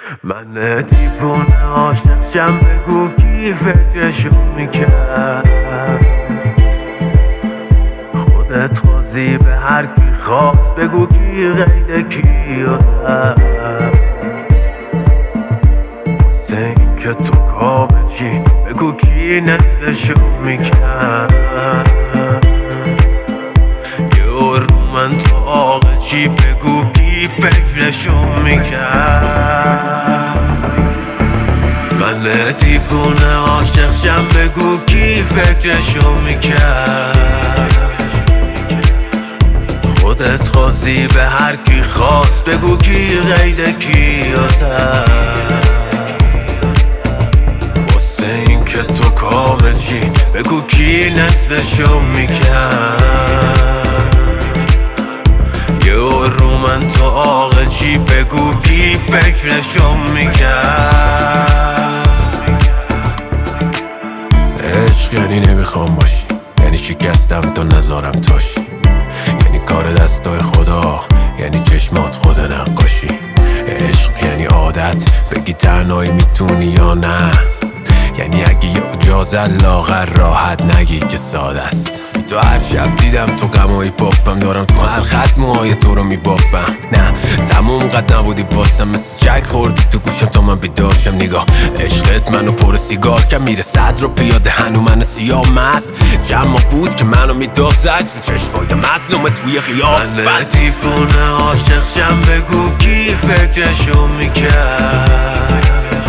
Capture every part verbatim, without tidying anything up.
من دیوونه عاشقشم، بگو کی فکرشو میکرد. خودت خوازی به هر کی خواست، بگو کی غیده کی زد. واسه این که تو کامل چی، بگو کی نصفشو میکرد. یه رو من طاقه چی، بگو کی فکرشو میکرد. من دیوونه عاشقشم، بگو کی فکرشو میکرد. خودت خواستی به هر کی خواست، بگو کی غیده کی زد. واسه این که تو کامل چی، بگو کی نصفشو میکرد. یه رو من طاقه چی، بگو کی فکرشو میکرد. عشق یعنی نمیخوام باشی، یعنی شکستم تا نذارم تاشی، یعنی کار دستای خدا، یعنی چشمات خود نقاشی. عشق یعنی عادت، بگی تنهایی میتونی یا نه، یعنی اگه یه اجازت لاغر راحت نگی که ساده است. تو هر شب دیدم تو غمای پاپم، دارم تو هر خط موهای تو رو میبافم. نه تموم قد نبودی واسم، مثل چک خوردی تو گوشم تا من بیدارشم. نگاه عشقت منو پر سیگار که میره صد رو پیاده، هنو منو سیاه مست. چند ماه بود که منو میداد زد چشمای مظلوم توی خیابان. من دیوونه عاشقشم، بگو کی فکرشو میکرد.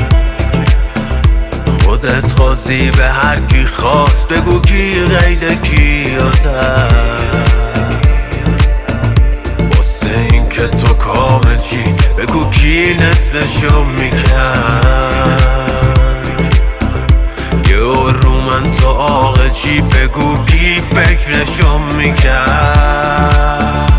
خودت خواستی به هر کی خواست، بگو کی غیده کی زد. واسه این که تو کامل چی، بگو کی نصفشو میکرد. یه رو من طاقه چی، بگو کی فکرشو میکرد.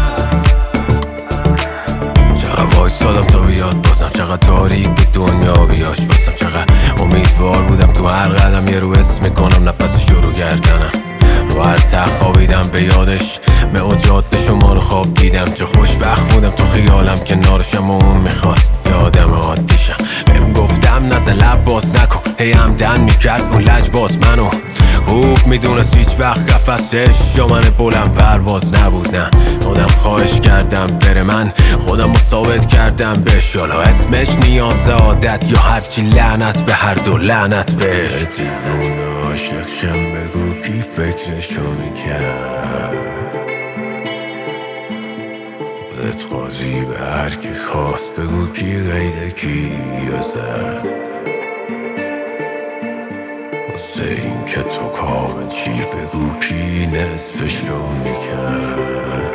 چقدر وایسادم تا بیاد بازم، چقدر تاریک بود دنیا بیاش بازم، چقدر امیدوار بودم تو هر قدم یه رو اسم میکنم نفسش رو گردنم. رو هر تخت خوابیدم به یادش، مه جاده شما رو خواب دیدم. چه خوشبخت بودم تو خیالم کنارشم و اون میخواست یادم عادیشم. بهم گفتم نزه لب باز نکن، هی همدن میکرد اون لج باز منو. خوب میدونست هیچ وقت قفسش جا من بلند پرواز نبود. نه خودم خواهش کردم بره، من خودم رو ثابت کردم بهش. حالا اسمش نیاز عادت یا هرچی، لعنت به هر دو لعنت بهش. دیوونه عاشقشم، بگو کی فکرشو میکرد. خودت خواستی به هر کی خواست، بگو کی غیده کی زد. واسه این که تو کامل چی، بگو کی نصفشو میکرد.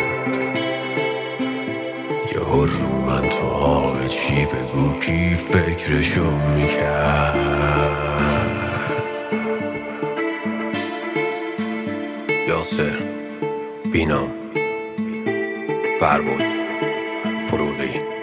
یه رو من تو حال چی، بگو کی فکرشو میکرد. یاسر، بینام، فربود، فروغی.